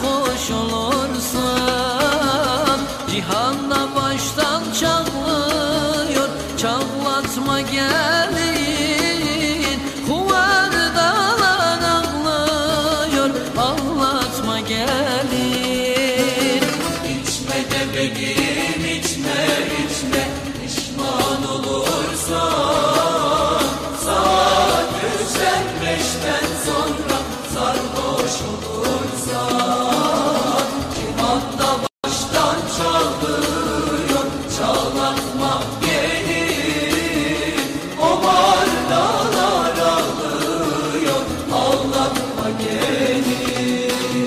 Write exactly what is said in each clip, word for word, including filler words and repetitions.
sarhoş olursan, cihanda baştan çağlıyor, çağlatma gelin. Kuvardalar ağlıyor, ağlatma gelin. İçme de benim, içme içme, pişman olursan. Saat üçten beşten sonra sarhoş olursan, cihanda baştan çalıyor, çalatma gelin. O bardalar ağlıyor, ağlatma gelin.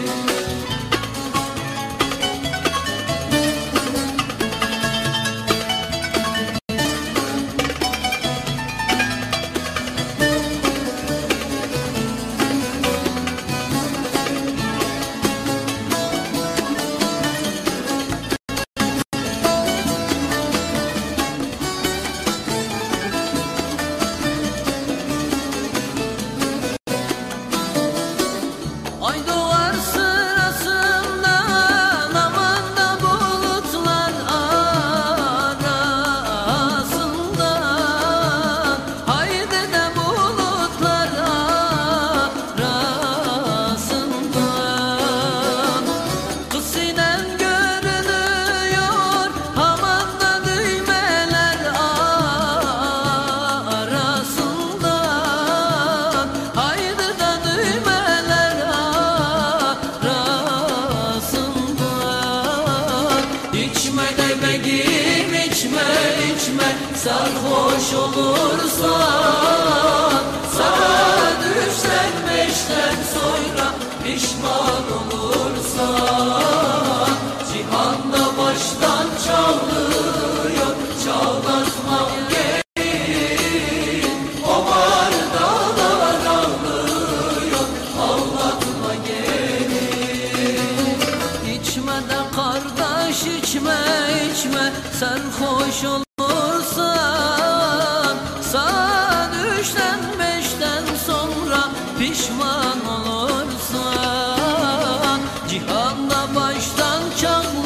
Ay doğar sırasından, amanda bulutlar arasından. Haydi de bulutlar arasından. Kız sinen görünüyor, amanda düğmeler arasından. Haydi de düğmeler arasından. İçme de benim, içme içme, sarhoş olursan. Saat üçten beşten sonra pişman olursan, cihanda baştan çalıyor, çalatma gelin. O bardalar ağlıyor, ağlatma gelin. İçme de kardeş, içme içme, sarhoş olursan. Saat üçten beşten sonra pişman olursan, cihanda baştan çağlıyor,